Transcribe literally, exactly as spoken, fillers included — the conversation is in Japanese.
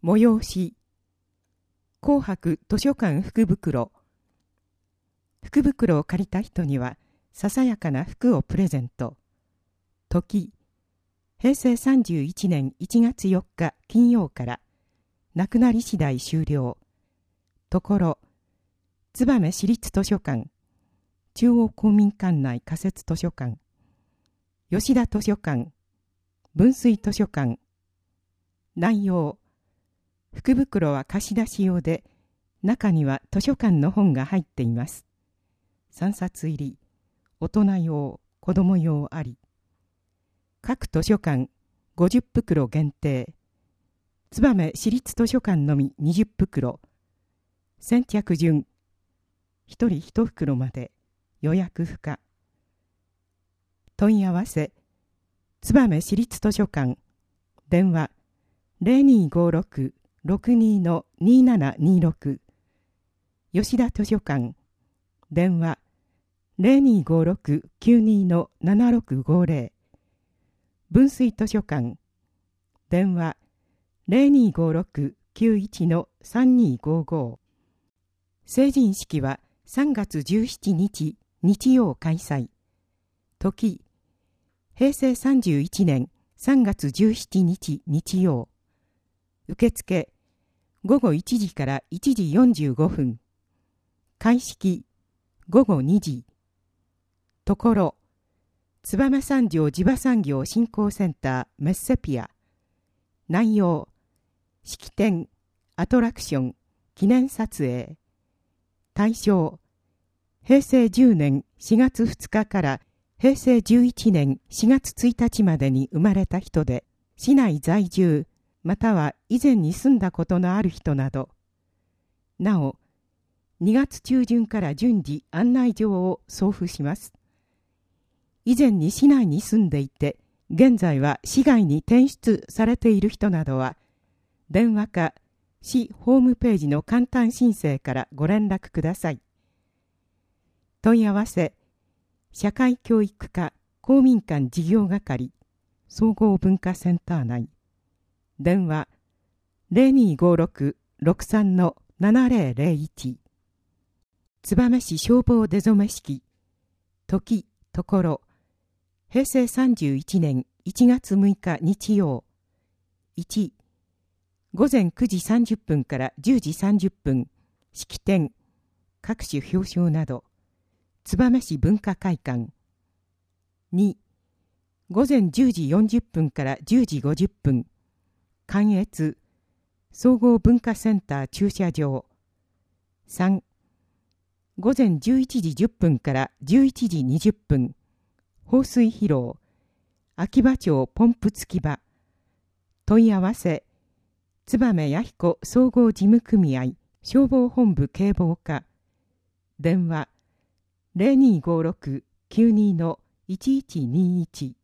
催し紅白図書館福袋。福袋を借りた人にはささやかな服をプレゼント。時、平成さんじゅういちねんいちがつよっか金曜からなくなり次第終了。ところ、燕市立図書館、中央公民館内仮設図書館、吉田図書館、分水図書館。内容、福袋は貸し出し用で、中には図書館の本が入っています。さんさつ入り、大人用、子供用あり。各図書館ごじゅう袋限定。燕市立図書館のみにじゅう袋。先着順。ひとりいち袋まで。予約不可。問い合わせ。燕市立図書館。電話ゼロにーごーろく ろくにー のにーななにーろく。吉田図書館。電話ゼロにーごーろく きゅうにー のななろくごーぜろ。分水図書館。電話ゼロにーごーろく きゅういち のさんにーごーごー。成人式はさんがつじゅうしちにち日曜開催。時、平成さんじゅういちねんさんがつじゅうしちにち日曜。受付、ごごいちじからいちじよんじゅうごふん。開式、ごごにじ。ところ、燕三条地場産業振興センターメッセピア。内容、式典、アトラクション、記念撮影。対象、平成じゅうねんしがつふつかから平成じゅういちねんしがつついたちまでに生まれた人で、市内在住、または以前に住んだことのある人など。なお、にがつちゅうじゅんから順次案内状を送付します。以前に市内に住んでいて、現在は市外に転出されている人などは、電話か市ホームページの簡単申請からご連絡ください。問い合わせ、社会教育課公民館事業係総合文化センター内。電話ゼロにーごーろく ろくさん のななぜろぜろいち。燕市消防出初式。時、ところ、平成さんじゅういちねんいちがつむいか日曜。いち、ごぜんくじさんじゅっぷんからじゅうじさんじゅっぷん。式典、各種表彰など。燕市文化会館。に、ごぜんじゅうじよんじゅっぷんからじゅうじごじゅっぷん。関越総合文化センター駐車場。さん、ごぜんじゅういちじじゅっぷんからじゅういちじにじゅっぷん。放水披露。秋葉町ポンプ付き場。問い合わせ。燕弥彦総合事務組合消防本部警防課。電話ゼロにーごーろく きゅうにー のいちいちにいち。